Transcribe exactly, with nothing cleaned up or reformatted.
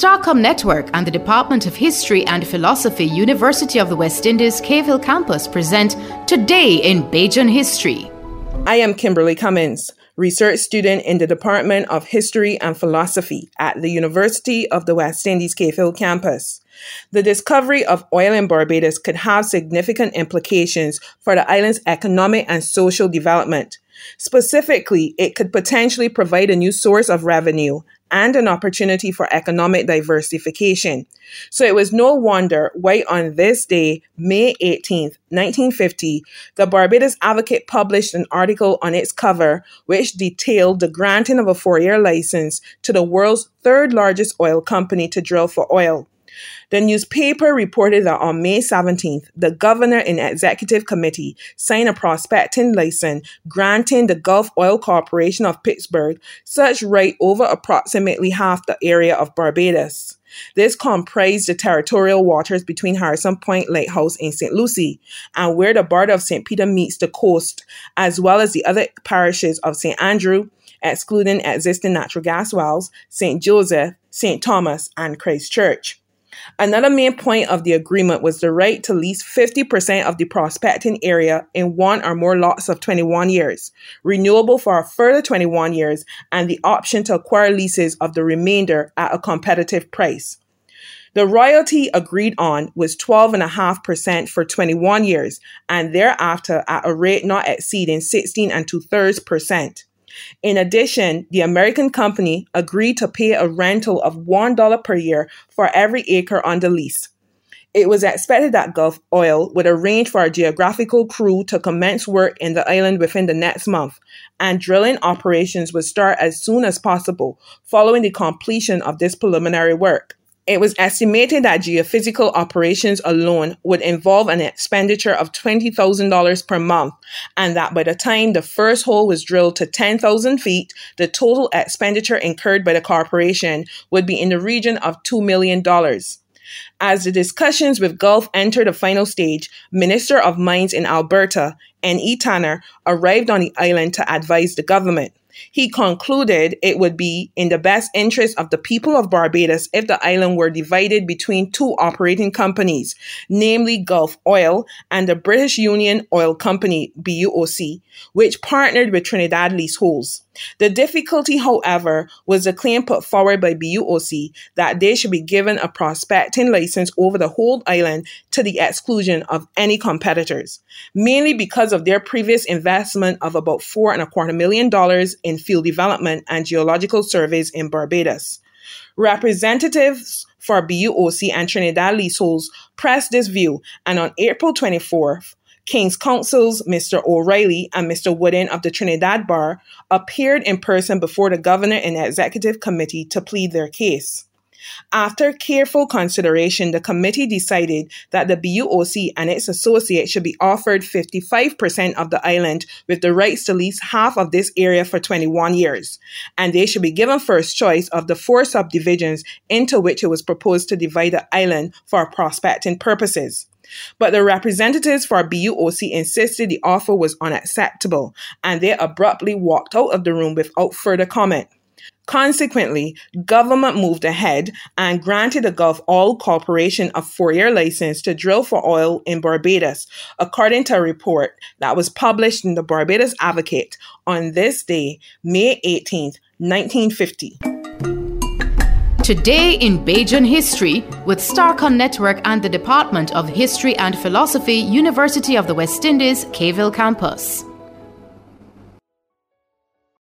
Starcom Network and the Department of History and Philosophy, University of the West Indies, Cave Hill Campus present Today in Bajan History. I am Kimberly Cummins, research student in the Department of History and Philosophy at the University of the West Indies, Cave Hill Campus. The discovery of oil in Barbados could have significant implications for the island's economic and social development. Specifically, it could potentially provide a new source of revenue and an opportunity for economic diversification. So it was no wonder why on this day, May eighteenth, nineteen fifty, the Barbados Advocate published an article on its cover which detailed the granting of a four-year license to the world's third largest oil company to drill for oil. The newspaper reported that on May seventeenth, the governor and executive committee signed a prospecting license granting the Gulf Oil Corporation of Pittsburgh such right over approximately half the area of Barbados. This comprised the territorial waters between Harrison Point Lighthouse in Saint Lucie and where the border of Saint Peter meets the coast, as well as the other parishes of Saint Andrew, excluding existing natural gas wells, Saint Joseph, Saint Thomas, and Christchurch. Another main point of the agreement was the right to lease fifty percent of the prospecting area in one or more lots of twenty-one years, renewable for a further twenty-one years, and the option to acquire leases of the remainder at a competitive price. The royalty agreed on was twelve point five percent for twenty-one years, and thereafter at a rate not exceeding sixteen and two-thirds percent. In addition, the American company agreed to pay a rental of one dollar per year for every acre on the lease. It was expected that Gulf Oil would arrange for a geographical crew to commence work in the island within the next month, and drilling operations would start as soon as possible following the completion of this preliminary work. It was estimated that geophysical operations alone would involve an expenditure of twenty thousand dollars per month, and that by the time the first hole was drilled to ten thousand feet, the total expenditure incurred by the corporation would be in the region of two million dollars. As the discussions with Gulf entered the final stage, Minister of Mines in Alberta, N E Tanner, arrived on the island to advise the government. He concluded it would be in the best interest of the people of Barbados if the island were divided between two operating companies, namely Gulf Oil and the British Union Oil Company, B U O C, which partnered with Trinidad Leaseholds. The difficulty, however, was the claim put forward by B U O C that they should be given a prospecting license over the whole island to the exclusion of any competitors, mainly because of their previous investment of about four and a quarter million dollars in field development and geological surveys in Barbados. Representatives for B U O C and Trinidad Leaseholds pressed this view, and on April twenty-fourth, King's Counsels Mister O'Reilly and Mister Wooden of the Trinidad Bar appeared in person before the governor and executive committee to plead their case. After careful consideration, the committee decided that the B U O C and its associates should be offered fifty-five percent of the island with the rights to lease half of this area for twenty-one years, and they should be given first choice of the four subdivisions into which it was proposed to divide the island for prospecting purposes. But the representatives for B U O C insisted the offer was unacceptable, and they abruptly walked out of the room without further comment. Consequently, government moved ahead and granted the Gulf Oil Corporation a four-year license to drill for oil in Barbados, according to a report that was published in the Barbados Advocate on this day, May eighteenth, nineteen fifty. Today in Bajan History with Starcom Network and the Department of History and Philosophy, University of the West Indies, Cave Hill Campus.